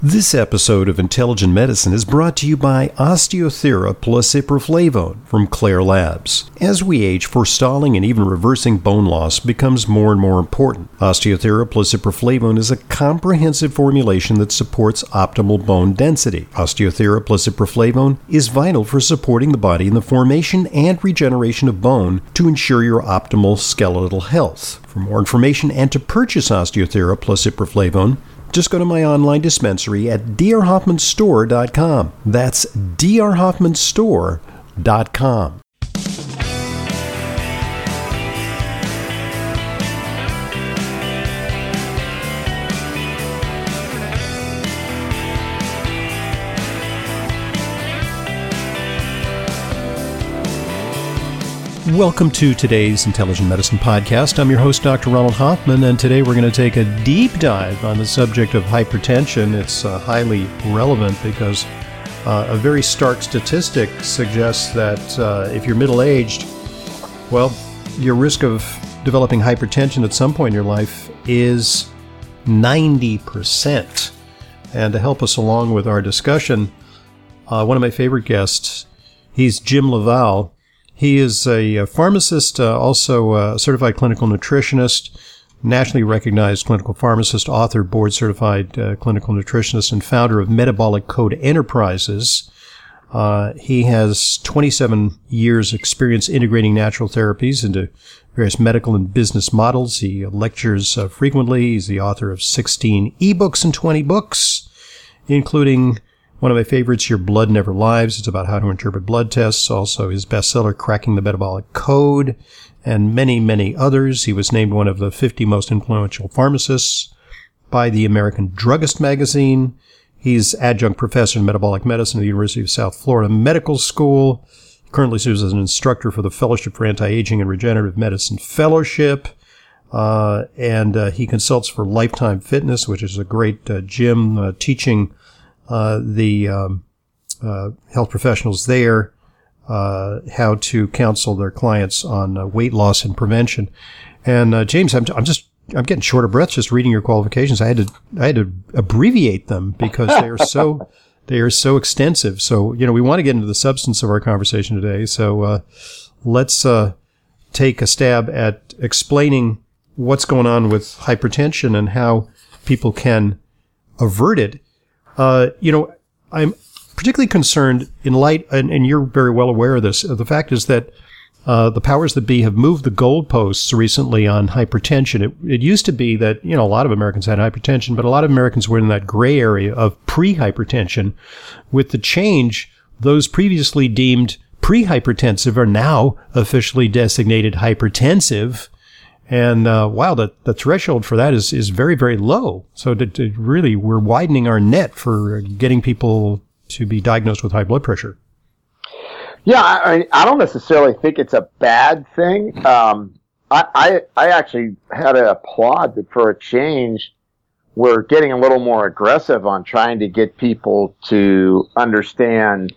This episode of Intelligent Medicine is brought to you by Osteothera plus Ipraflavone from Claire Labs. As we age, forestalling and even reversing bone loss becomes more and more important. Osteothera plus Ipraflavone is a comprehensive formulation that supports optimal bone density. Osteothera plus Ipraflavone is vital for supporting the body in the formation and regeneration of bone to ensure your optimal skeletal health. For more information and to purchase Osteothera plus Ipraflavone, just go to my online dispensary at drhoffmanstore.com. That's drhoffmanstore.com. Welcome to today's Intelligent Medicine Podcast. I'm your host, Dr. Ronald Hoffman, and today we're going to take a deep dive on the subject of hypertension. It's highly relevant because a very stark statistic suggests that if you're middle-aged, well, your risk of developing hypertension at some point in your life is 90%. And to help us along with our discussion, one of my favorite guests, he's Jim Laval. He is a pharmacist, also a certified clinical nutritionist, nationally recognized clinical pharmacist, author, board-certified clinical nutritionist, and founder of Metabolic Code Enterprises. He has 27 years' experience integrating natural therapies into various medical and business models. He lectures frequently. He's the author of 16 ebooks and 20 books, including one of my favorites, Your Blood Never Lies. It's about how to interpret blood tests. Also his bestseller, Cracking the Metabolic Code, and many, many others. He was named one of the 50 most influential pharmacists by the American Druggist magazine. He's adjunct professor in metabolic medicine at the University of South Florida Medical School. He currently serves as an instructor for the Fellowship for Anti-Aging and Regenerative Medicine Fellowship. And he consults for Lifetime Fitness, which is a great gym teaching the health professionals there how to counsel their clients on weight loss and prevention. And James, I'm getting short of breath just reading your qualifications. I had to abbreviate them because they are so extensive. So we want to get into the substance of our conversation today. So let's take a stab at explaining what's going on with hypertension and how people can avert it. I'm particularly concerned in light, and you're very well aware of this, the fact is that the powers that be have moved the goalposts recently on hypertension. It used to be that, a lot of Americans had hypertension, but a lot of Americans were in that gray area of pre-hypertension. With the change, those previously deemed pre-hypertensive are now officially designated hypertensive. And wow, the threshold for that is very, very low. So really, we're widening our net for getting people to be diagnosed with high blood pressure. Yeah, I don't necessarily think it's a bad thing. I actually had to applaud that for a change. We're getting a little more aggressive on trying to get people to understand,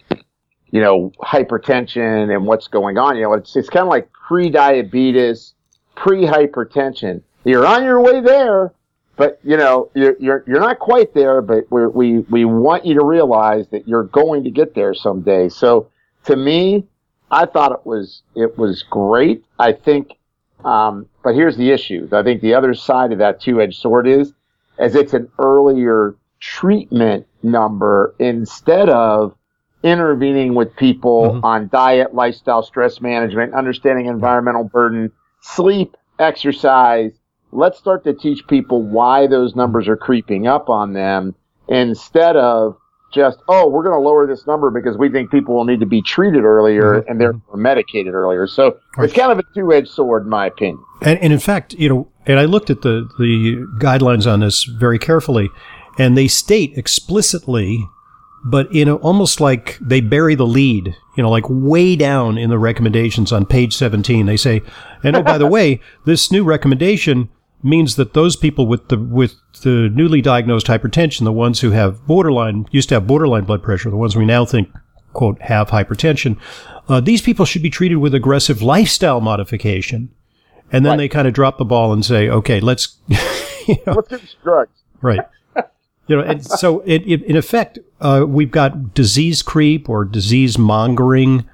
hypertension and what's going on. It's kind of like pre-diabetes, pre-hypertension. You're on your way there, but you're not quite there, but we want you to realize that you're going to get there someday. So to me, I thought it was great. I think but here's the issue. I think the other side of that two-edged sword is as it's an earlier treatment number instead of intervening with people on diet, lifestyle, stress management, understanding environmental burden, sleep, exercise. Let's start to teach people why those numbers are creeping up on them instead of just, we're going to lower this number because we think people will need to be treated earlier and therefore medicated earlier. So it's kind of a two-edged sword, in my opinion. And in fact, and I looked at the guidelines on this very carefully, and they state explicitly, but almost like they bury the lead, like way down in the recommendations on page 17. They say, and by the way, this new recommendation means that those people with the newly diagnosed hypertension, the ones who used to have borderline blood pressure, the ones we now think, quote, have hypertension, these people should be treated with aggressive lifestyle modification. And then they kind of drop the ball and say, okay, let's let's give some drugs. Right. And so in effect, we've got disease creep or disease mongering,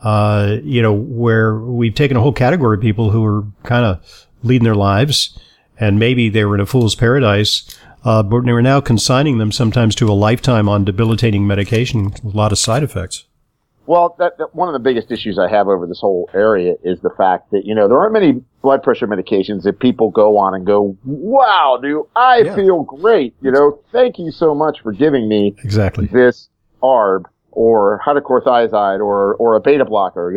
where we've taken a whole category of people who are kind of leading their lives, and maybe they were in a fool's paradise, but we're now consigning them sometimes to a lifetime on debilitating medication with a lot of side effects. Well, that one of the biggest issues I have over this whole area is the fact that, there aren't many blood pressure medications that people go on and go, wow, dude, I feel great. Thank you so much for giving me this ARB or hydrochlorothiazide or a beta blocker,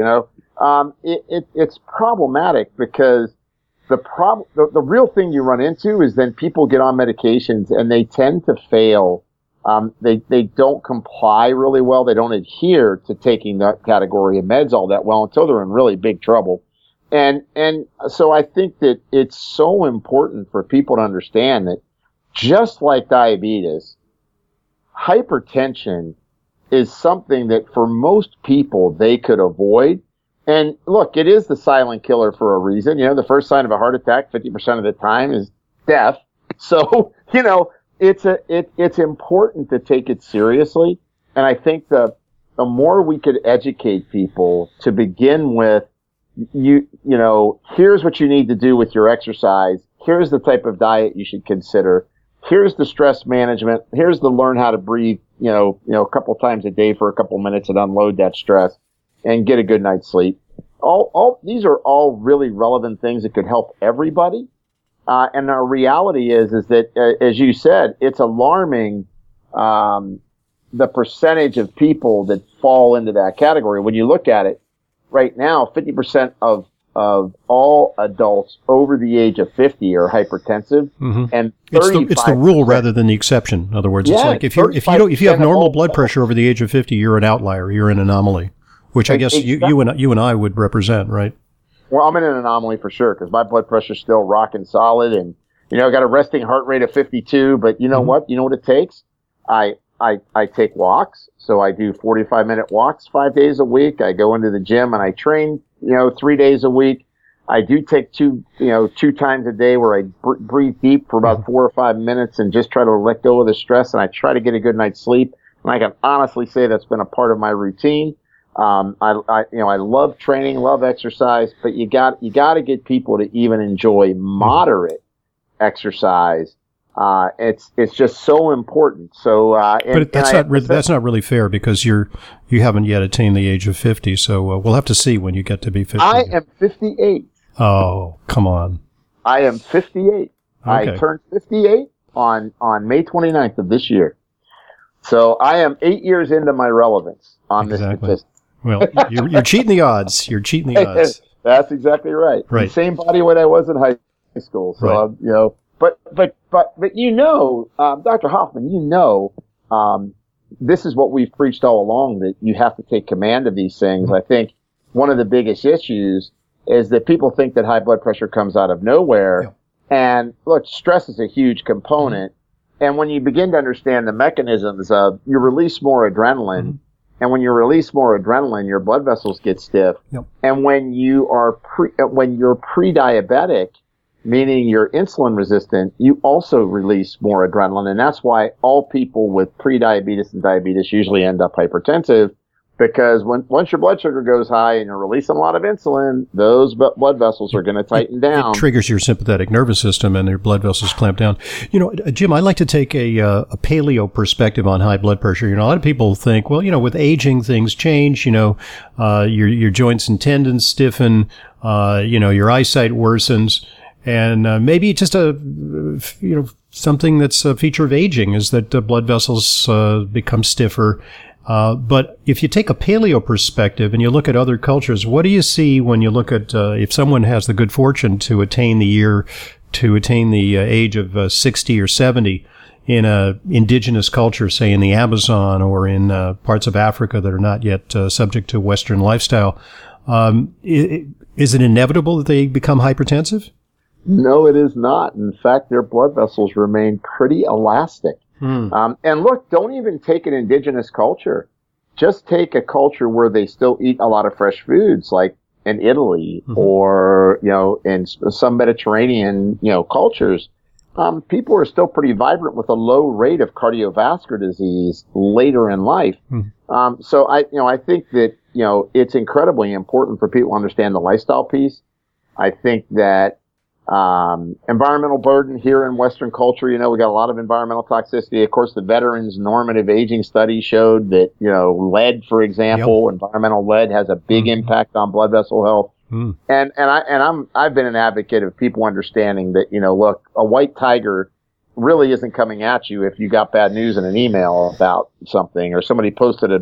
it's problematic because the real thing you run into is then people get on medications and they tend to fail. They don't comply really well. They don't adhere to taking that category of meds all that well until they're in really big trouble. And so I think that it's so important for people to understand that just like diabetes, hypertension is something that for most people they could avoid. And look, it is the silent killer for a reason. The first sign of a heart attack, 50% of the time is death. So, it's important to take it seriously. And I think the more we could educate people to begin with, here's what you need to do with your exercise. Here's the type of diet you should consider. Here's the stress management. Here's the learn how to breathe, a couple times a day for a couple minutes and unload that stress and get a good night's sleep. These are all really relevant things that could help everybody. And our reality is that, as you said, it's alarming, the percentage of people that fall into that category. When you look at it right now, 50% of all adults over the age of 50 are hypertensive, and 35%. It's the rule rather than the exception. In other words, it's like if you have normal blood pressure over the age of 50, you're an outlier. You're an anomaly, which I guess you and I would represent, right? Well, I'm in an anomaly for sure because my blood pressure's still rocking solid, and I got a resting heart rate of 52. But you know what? You know what it takes? I take walks, so I do 45-minute walks 5 days a week. I go into the gym and I train, 3 days a week. I do take two times a day where I breathe deep for about 4 or 5 minutes and just try to let go of the stress, and I try to get a good night's sleep. And I can honestly say that's been a part of my routine. I love training, love exercise, but you got to get people to even enjoy moderate exercise. It's just so important. So, that's not really fair because you haven't yet attained the age of 50. So we'll have to see when you get to be 50. I am 58. Oh, come on. I am 58. Okay. I turned 58 on May 29th of this year. So I am 8 years into my relevance on this statistic. Well, you're cheating the odds. You're cheating the odds. That's exactly right. Right. The same body weight I was in high school. So, right. But Dr. Hoffman, this is what we've preached all along, that you have to take command of these things. Mm-hmm. I think one of the biggest issues is that people think that high blood pressure comes out of nowhere. Yeah. And look, stress is a huge component. Mm-hmm. And when you begin to understand the mechanisms of, you release more adrenaline. Mm-hmm. And when you release more adrenaline, your blood vessels get stiff. Yep. And when you're pre-diabetic, meaning you're insulin resistant, you also release more adrenaline. And that's why all people with pre-diabetes and diabetes usually end up hypertensive, because once your blood sugar goes high and you're releasing a lot of insulin, those blood vessels are going to tighten down. It triggers your sympathetic nervous system and your blood vessels clamp down. Jim, I like to take a paleo perspective on high blood pressure. A lot of people think, well, with aging, things change. Your joints and tendons stiffen. Your eyesight worsens. And maybe just something that's a feature of aging is that blood vessels become stiffer. But if you take a paleo perspective and you look at other cultures, what do you see when you look at if someone has the good fortune to attain the age of 60 or 70 in a indigenous culture, say in the Amazon or in parts of Africa that are not yet subject to Western lifestyle? Is it inevitable that they become hypertensive? No, it is not. In fact, their blood vessels remain pretty elastic. And look, don't even take an indigenous culture. Just take a culture where they still eat a lot of fresh foods, like in Italy or, in some Mediterranean, cultures. people are still pretty vibrant with a low rate of cardiovascular disease later in life. So I think that, it's incredibly important for people to understand the lifestyle piece. I think that, environmental burden here in Western culture, we got a lot of environmental toxicity. Of course, the Veterans Normative Aging Study showed that, lead, for example, environmental lead has a big impact on blood vessel health. And I've been an advocate of people understanding that, look, a white tiger really isn't coming at you if you got bad news in an email about something, or somebody posted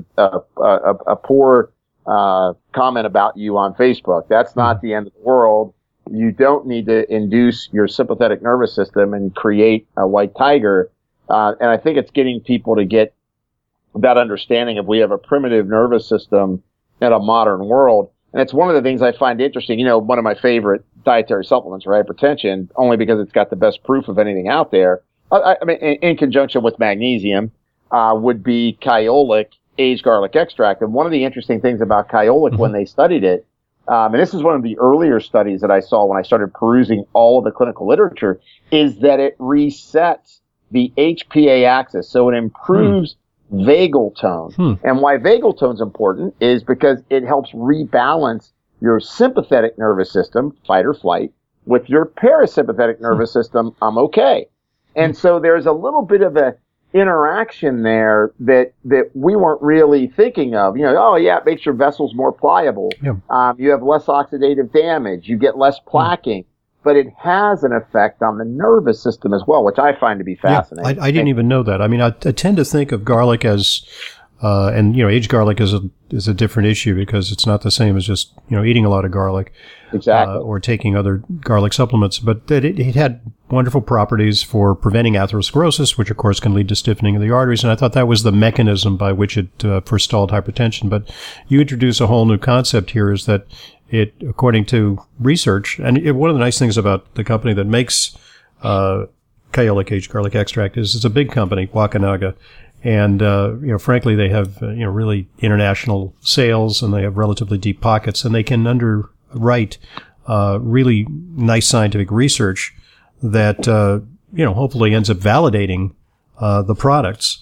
a poor comment about you on Facebook. That's not the end of the world. You don't need to induce your sympathetic nervous system and create a white tiger. And I think it's getting people to get that understanding of we have a primitive nervous system in a modern world. And it's one of the things I find interesting. One of my favorite dietary supplements for hypertension, only because it's got the best proof of anything out there. I mean, in conjunction with magnesium, would be Kyolic aged garlic extract. And one of the interesting things about Kyolic when they studied it, and this is one of the earlier studies that I saw when I started perusing all of the clinical literature, is that it resets the HPA axis. So it improves vagal tone. And why vagal tone is important is because it helps rebalance your sympathetic nervous system, fight or flight, with your parasympathetic nervous system, I'm okay. And so there's a little bit of a interaction there that we weren't really thinking of. It makes your vessels more pliable. You have less oxidative damage. You get less plaquing. But it has an effect on the nervous system as well, which I find to be fascinating. I didn't even know that. I mean, I tend to think of garlic as, aged garlic is a different issue because it's not the same as just, eating a lot of garlic. Exactly. Or taking other garlic supplements. But that it had wonderful properties for preventing atherosclerosis, which of course can lead to stiffening of the arteries. And I thought that was the mechanism by which it forestalled hypertension. But you introduce a whole new concept here, is that it, according to research, and one of the nice things about the company that makes Kyolic aged garlic extract is it's a big company, Wakanaga, and frankly they have really international sales, and they have relatively deep pockets, and they can underwrite really nice scientific research that hopefully ends up validating the products.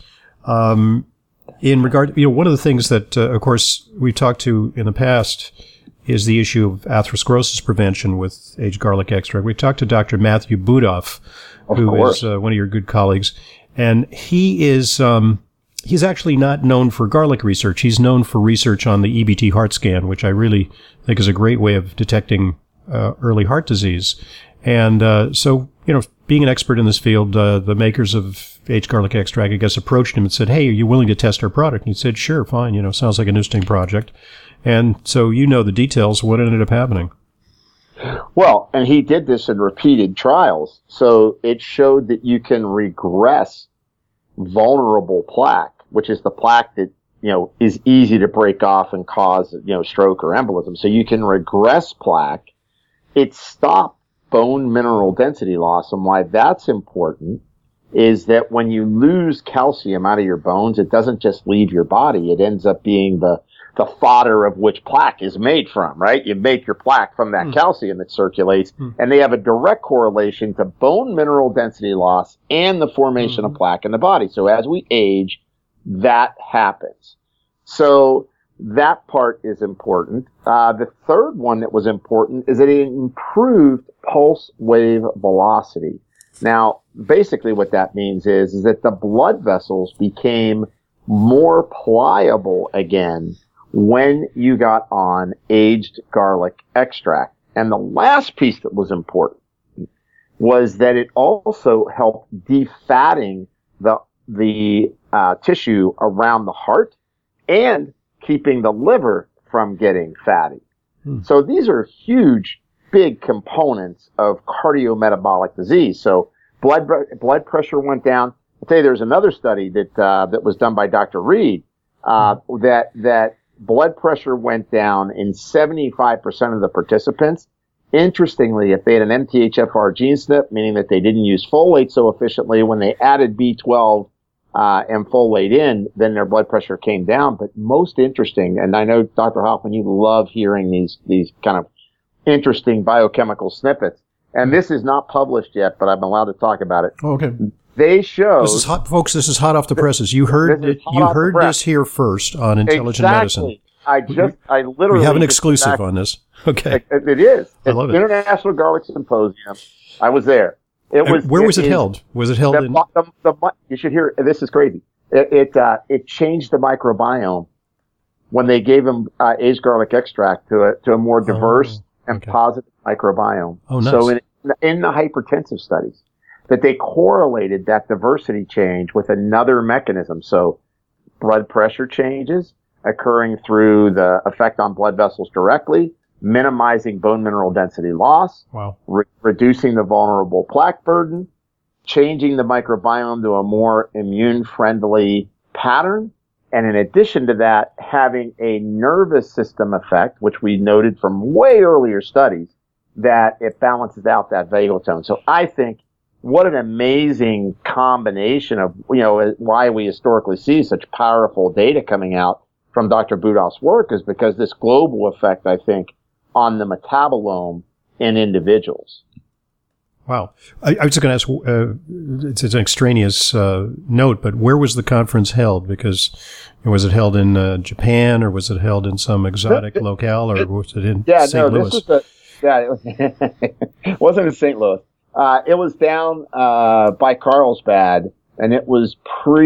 In regard, one of the things that of course we've talked to in the past is the issue of atherosclerosis prevention with aged garlic extract. We talked to Dr. Matthew Budoff, who is one of your good colleagues, and he is he's actually not known for garlic research. He's known for research on the EBT heart scan, which I really think is a great way of detecting early heart disease. And so, being an expert in this field, the makers of aged garlic extract, I guess, approached him and said, "Hey, are you willing to test our product?" And he said, "Sure, fine. Sounds like an interesting project." And so the details. What ended up happening? Well, and he did this in repeated trials. So it showed that you can regress vulnerable plaque, which is the plaque that, is easy to break off and cause, stroke or embolism. So you can regress plaque. It stopped bone mineral density loss. And why that's important is that when you lose calcium out of your bones, it doesn't just leave your body. It ends up being the fodder of which plaque is made from, right? You make your plaque from that calcium that circulates, and they have a direct correlation to bone mineral density loss and the formation of plaque in the body. So as we age, that happens. So that part is important. The third one that was important is that it improved pulse wave velocity. Now, basically what that means is that the blood vessels became more pliable again when you got on aged garlic extract. And the last piece that was important was that it also helped defatting the tissue around the heart and keeping the liver from getting fatty. So these are huge, big components of cardiometabolic disease. So blood pressure went down. I'll tell you, there's another study that was done by Dr. Reed, that blood pressure went down in 75% of the participants. Interestingly, if they had an MTHFR gene SNP, meaning that they didn't use folate so efficiently, when they added B12 and folate in, then their blood pressure came down. But most interesting, and I know, Dr. Hoffman, you love hearing these kind of interesting biochemical snippets. and this is not published yet, but I'm allowed to talk about it. Oh, okay. They show this is hot, folks. This is hot off the presses. You heard this here first on Intelligent Medicine. I literally we have an exclusive on this. Okay, it is. I love it. International Garlic Symposium. I was there. Where was it held? Was it held in? You should hear. This is crazy. It changed the microbiome when they gave them aged garlic extract to a more diverse and positive microbiome. Oh, nice. So in the hypertensive studies, that they correlated that diversity change with another mechanism. So blood pressure changes occurring through the effect on blood vessels directly, minimizing bone mineral density loss, reducing the vulnerable plaque burden, changing the microbiome to a more immune-friendly pattern, and in addition to that, having a nervous system effect, which we noted from way earlier studies, that it balances out that vagal tone. So I think what an amazing combination of, why we historically see such powerful data coming out from Dr. Budoff's work is because this global effect, I think, on the metabolome in individuals. Wow. I was just going to ask, it's an extraneous note, but where was the conference held? Because was it held in Japan, or was it held in some exotic locale, or was it in St. Louis? It wasn't in St. Louis. It was down by Carlsbad, and it was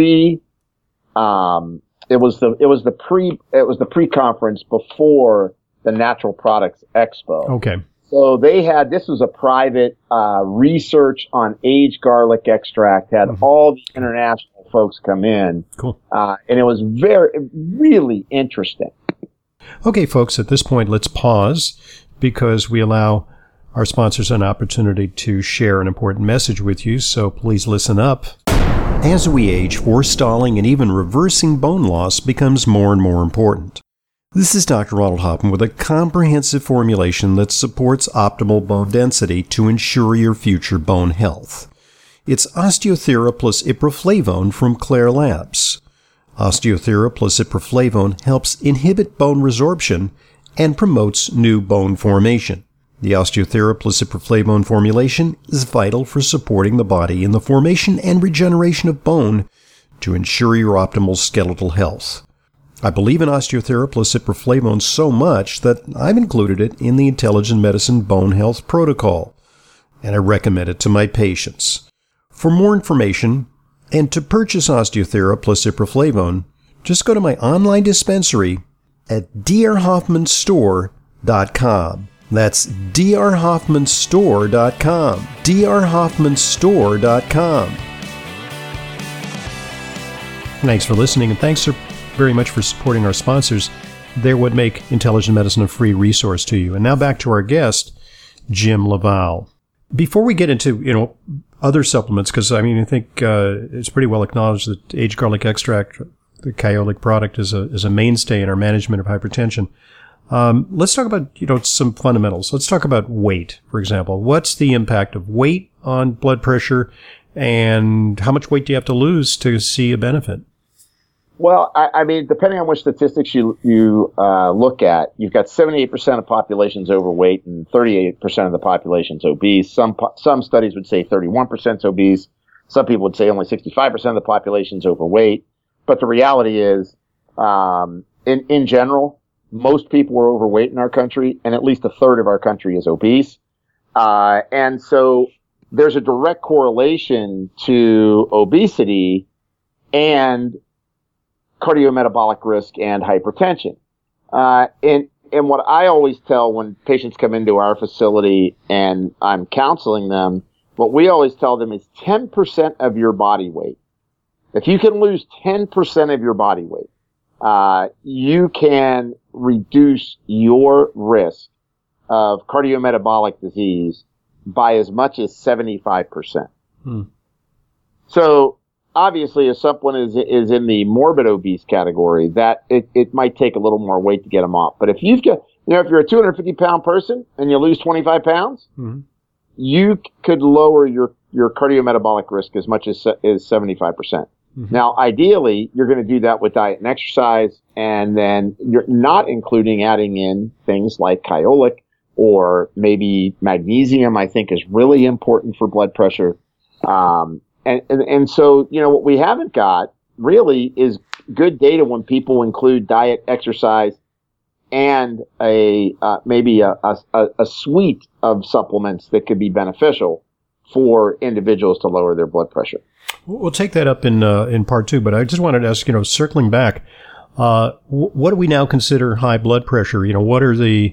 the pre-conference before the Natural Products Expo. Okay. So this was a private research on aged garlic extract, had all the international folks come in. Cool. And it was really interesting. Okay, folks, at this point, let's pause because we allow our sponsors an opportunity to share an important message with you, so please listen up. As we age, forestalling and even reversing bone loss becomes more and more important. This is Dr. Ronald Hoffman with a comprehensive formulation that supports optimal bone density to ensure your future bone health. It's Osteothera plus Iproflavone from Claire Labs. Osteothera plus Iproflavone helps inhibit bone resorption and promotes new bone formation. The Osteothera plus Iproflavone formulation is vital for supporting the body in the formation and regeneration of bone to ensure your optimal skeletal health. I believe in Osteothera plus Iproflavone so much that I've included it in the Intelligent Medicine Bone Health Protocol, and I recommend it to my patients. For more information and to purchase Osteothera plus Iproflavone, just go to my online dispensary at drhoffmanstore.com. That's drhoffmanstore.com. drhoffmanstore.com. Thanks for listening, and thanks very much for supporting our sponsors. They're what make Intelligent Medicine a free resource to you. And now back to our guest, Jim LaValle. Before we get into, other supplements, because I think it's pretty well acknowledged that aged garlic extract, the Kyolic product, is a mainstay in our management of hypertension. Let's talk about, some fundamentals. Let's talk about weight, for example. What's the impact of weight on blood pressure, and how much weight do you have to lose to see a benefit? Well, depending on which statistics you look at, you've got 78% of the population's overweight and 38% of the population's obese. Some studies would say 31% is obese. Some people would say only 65% of the population's overweight. But the reality is, in general, most people are overweight in our country, and at least a third of our country is obese. And so there's a direct correlation to obesity and cardiometabolic risk and hypertension. And what I always tell when patients come into our facility and I'm counseling them, what we always tell them is 10% of your body weight. If you can lose 10% of your body weight, you can reduce your risk of cardiometabolic disease by as much as 75%. So obviously, if someone is in the morbid obese category, that it might take a little more weight to get them off. But if you've got, if you're a 250-pound person and you lose 25 pounds, you could lower your cardiometabolic risk as much as 75%. Now, ideally, you're going to do that with diet and exercise, and then you're not including adding in things like Kyolic or maybe magnesium, I think is really important for blood pressure. And so, what we haven't got really is good data when people include diet, exercise, and maybe a suite of supplements that could be beneficial for individuals to lower their blood pressure. We'll take that up in part two, but I just wanted to ask, circling back, what do we now consider high blood pressure? What are the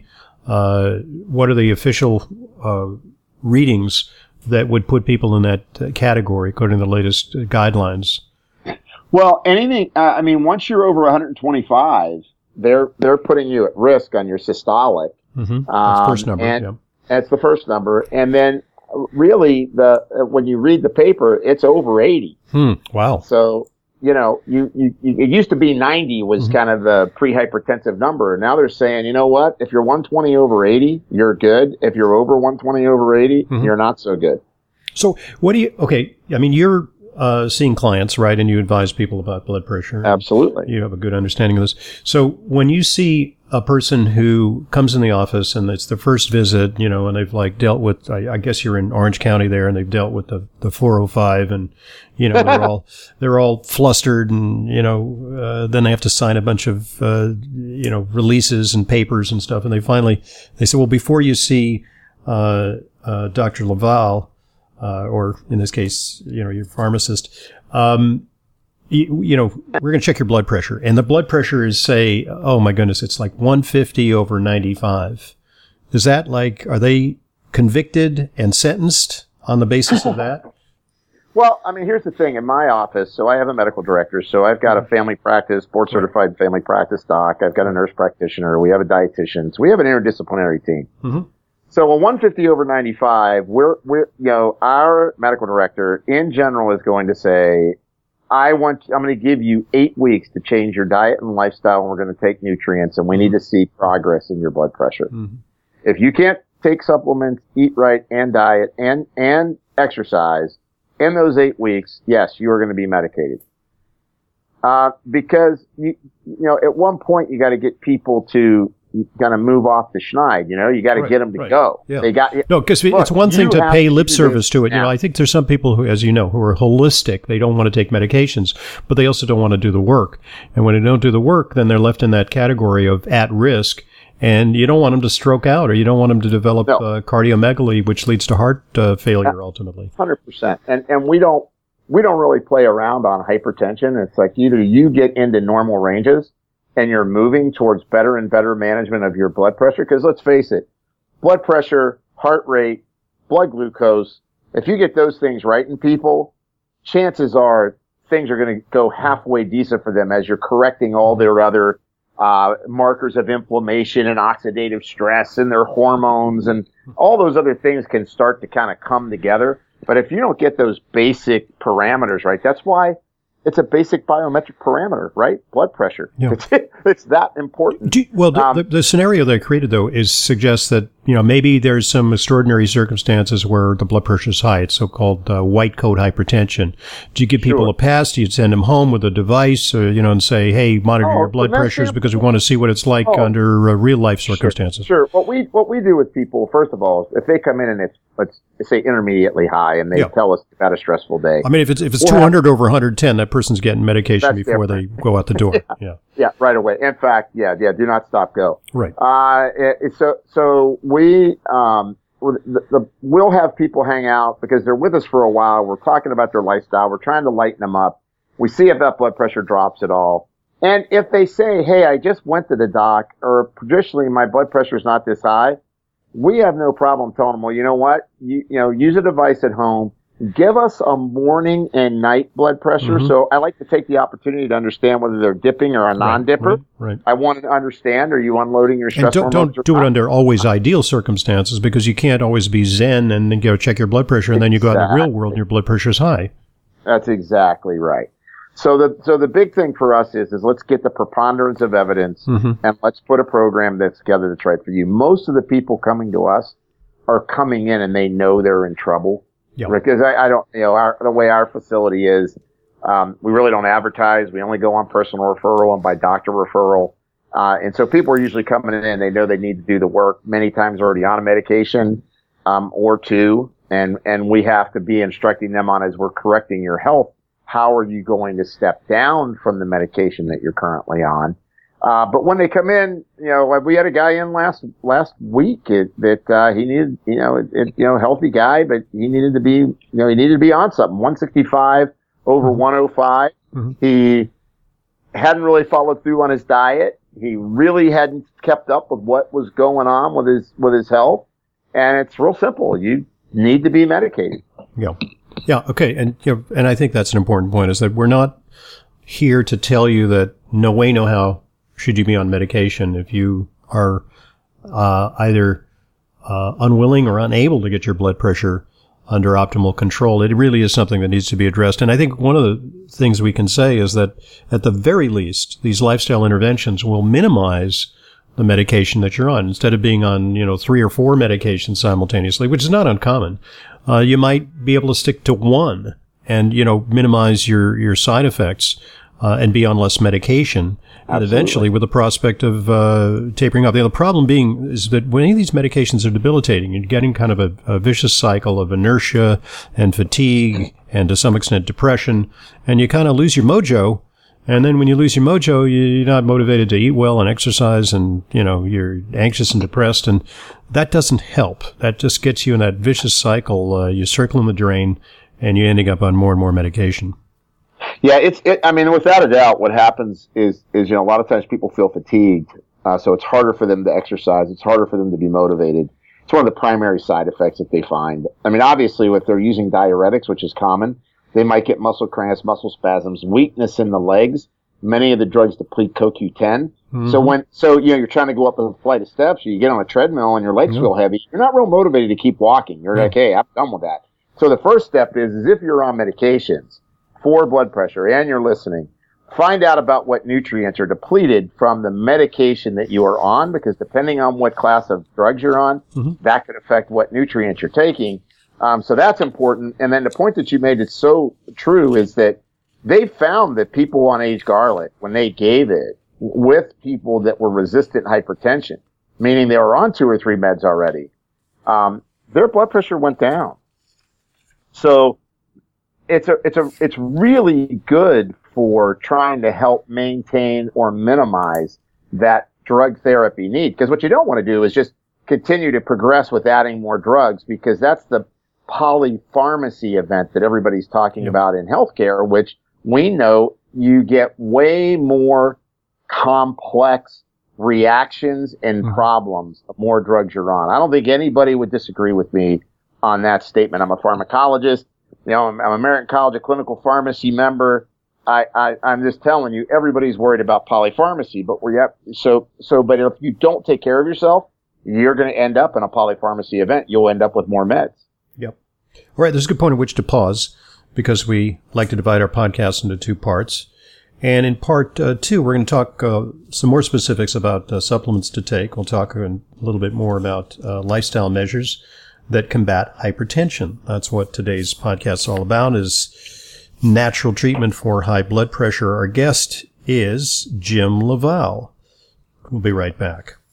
official readings that would put people in that category according to the latest guidelines? Well, anything. Once you're over 125, they're putting you at risk on your systolic. Mm-hmm. That's the first number. And that's the first number, and then really when you read the paper, it's over 80. Wow. So it used to be 90 was kind of the pre-hypertensive number. Now they're saying, what? If you're 120 over 80, you're good. If you're over 120 over 80, you're not so good. So you're seeing clients, right? And you advise people about blood pressure. Absolutely. You have a good understanding of this. So when you see a person who comes in the office and it's their first visit, and they've dealt with, I guess you're in Orange County there, and they've dealt with the 405 and, they're all flustered and, then they have to sign a bunch of, releases and papers and stuff. And they say, well, before you see, Dr. Laval, or in this case, your pharmacist, we're going to check your blood pressure. And the blood pressure is, say, oh my goodness, it's like 150 over 95. Is that are they convicted and sentenced on the basis of that? Well, here's the thing. In my office, so I have a medical director, so I've got a family practice, board certified family practice doc. I've got a nurse practitioner. We have a dietitian. So we have an interdisciplinary team. Mm-hmm. So a 150 over 95, our medical director in general is going to say, I'm going to give you 8 weeks to change your diet and lifestyle, and we're going to take nutrients, and we need to see progress in your blood pressure. Mm-hmm. If you can't take supplements, eat right, and diet, and exercise in those 8 weeks, yes, you are going to be medicated. Because, at one point you got to get people to kind of move off the schneid, you got to get them to go. Yeah. Because it's one thing to pay lip service to it. I think there's some people who, as who are holistic. They don't want to take medications, but they also don't want to do the work. And when they don't do the work, then they're left in that category of at risk. And you don't want them to stroke out, or you don't want them to develop cardiomegaly, which leads to heart failure ultimately. 100%. And we don't really play around on hypertension. It's like either you get into normal ranges and you're moving towards better and better management of your blood pressure. Because let's face it, blood pressure, heart rate, blood glucose, if you get those things right in people, chances are things are going to go halfway decent for them as you're correcting all their other markers of inflammation and oxidative stress and their hormones, and all those other things can start to kind of come together. But if you don't get those basic parameters right, that's why it's a basic biometric parameter, right? Blood pressure. Yeah. It's that important. The scenario they created, though, suggests that, maybe there's some extraordinary circumstances where the blood pressure is high. It's so-called white coat hypertension. Do you give people a pass? Do you send them home with a device, and say, hey, monitor your blood pressures because we want to see what it's like under real-life circumstances? Sure. What we do with people, first of all, if they come in and it's, let's say, intermediately high, and they tell us they've had a stressful day. If it's 200 over 110, that person's getting medication before they go out the door. Yeah, right away. In fact, do not stop, go. Right. So we we'll have people hang out because they're with us for a while. We're talking about their lifestyle. We're trying to lighten them up. We see if that blood pressure drops at all. And if they say, hey, I just went to the doc, or traditionally my blood pressure is not this high, we have no problem telling them, well, you know what? Use a device at home. Give us a morning and night blood pressure. Mm-hmm. So I like to take the opportunity to understand whether they're dipping or a non-dipper. Right. I want to understand, are you unloading your stress hormones? Don't do it under always ideal circumstances, because you can't always be zen and then go check your blood pressure, and then you go out in the real world and your blood pressure is high. That's exactly right. So the big thing for us is let's get the preponderance of evidence, and let's put a program that's together that's right for you. Most of the people coming to us are coming in and they know they're in trouble. Yep. Because I don't, the way our facility is, we really don't advertise. We only go on personal referral and by doctor referral. And so people are usually coming in, they know they need to do the work, many times already on a medication, or two. And we have to be instructing them on, as we're correcting your health, how are you going to step down from the medication that you're currently on? But when they come in, we had a guy in last week that he needed, healthy guy, but he needed to be, he needed to be on something. 165 over 105. Mm-hmm. He hadn't really followed through on his diet. He really hadn't kept up with what was going on with his health. And it's real simple. You need to be medicated. Yeah. Yeah. Okay. And, and I think that's an important point, is that we're not here to tell you that no way, no how should you be on medication. If you are either unwilling or unable to get your blood pressure under optimal control, it really is something that needs to be addressed. And I think one of the things we can say is that at the very least, these lifestyle interventions will minimize the medication that you're on. Instead of being on, 3 or 4 medications simultaneously, which is not uncommon, you might be able to stick to one and, minimize your side effects, and be on less medication. And eventually, with the prospect of tapering off. The problem being is that when any of these medications are debilitating, you're getting kind of a vicious cycle of inertia and fatigue and to some extent depression, and you kind of lose your mojo. And then when you lose your mojo, you're not motivated to eat well and exercise, and, you're anxious and depressed, and that doesn't help. That just gets you in that vicious cycle. You're circling the drain, and you're ending up on more and more medication. Yeah, without a doubt, what happens is a lot of times people feel fatigued, so it's harder for them to exercise. It's harder for them to be motivated. It's one of the primary side effects that they find. Obviously, if they're using diuretics, which is common, they might get muscle cramps, muscle spasms, weakness in the legs. Many of the drugs deplete CoQ10. Mm-hmm. So you're trying to go up a flight of steps, or you get on a treadmill and your legs feel heavy. You're not real motivated to keep walking. You're like, hey, I'm done with that. So the first step is if you're on medications for blood pressure and you're listening, find out about what nutrients are depleted from the medication that you are on, because depending on what class of drugs you're on, that could affect what nutrients you're taking. So that's important. And then the point that you made is so true, is that they found that people on aged garlic, when they gave it with people that were resistant hypertension, meaning they were on 2 or 3 meds already, their blood pressure went down. So it's really good for trying to help maintain or minimize that drug therapy need. Because what you don't want to do is just continue to progress with adding more drugs, because that's the polypharmacy event that everybody's talking about in healthcare, which we know you get way more complex reactions and problems the more drugs you're on. I don't think anybody would disagree with me on that statement. I'm a pharmacologist. I'm an American College of Clinical Pharmacy member. I'm just telling you, everybody's worried about polypharmacy, but but if you don't take care of yourself, you're going to end up in a polypharmacy event. You'll end up with more meds. Yep. All right. There's a good point at which to pause, because we like to divide our podcast into 2 parts. And in part 2, we're going to talk some more specifics about supplements to take. We'll talk a little bit more about lifestyle measures that combat hypertension. That's what today's podcast is all about, is natural treatment for high blood pressure. Our guest is Jim LaValle. We'll be right back.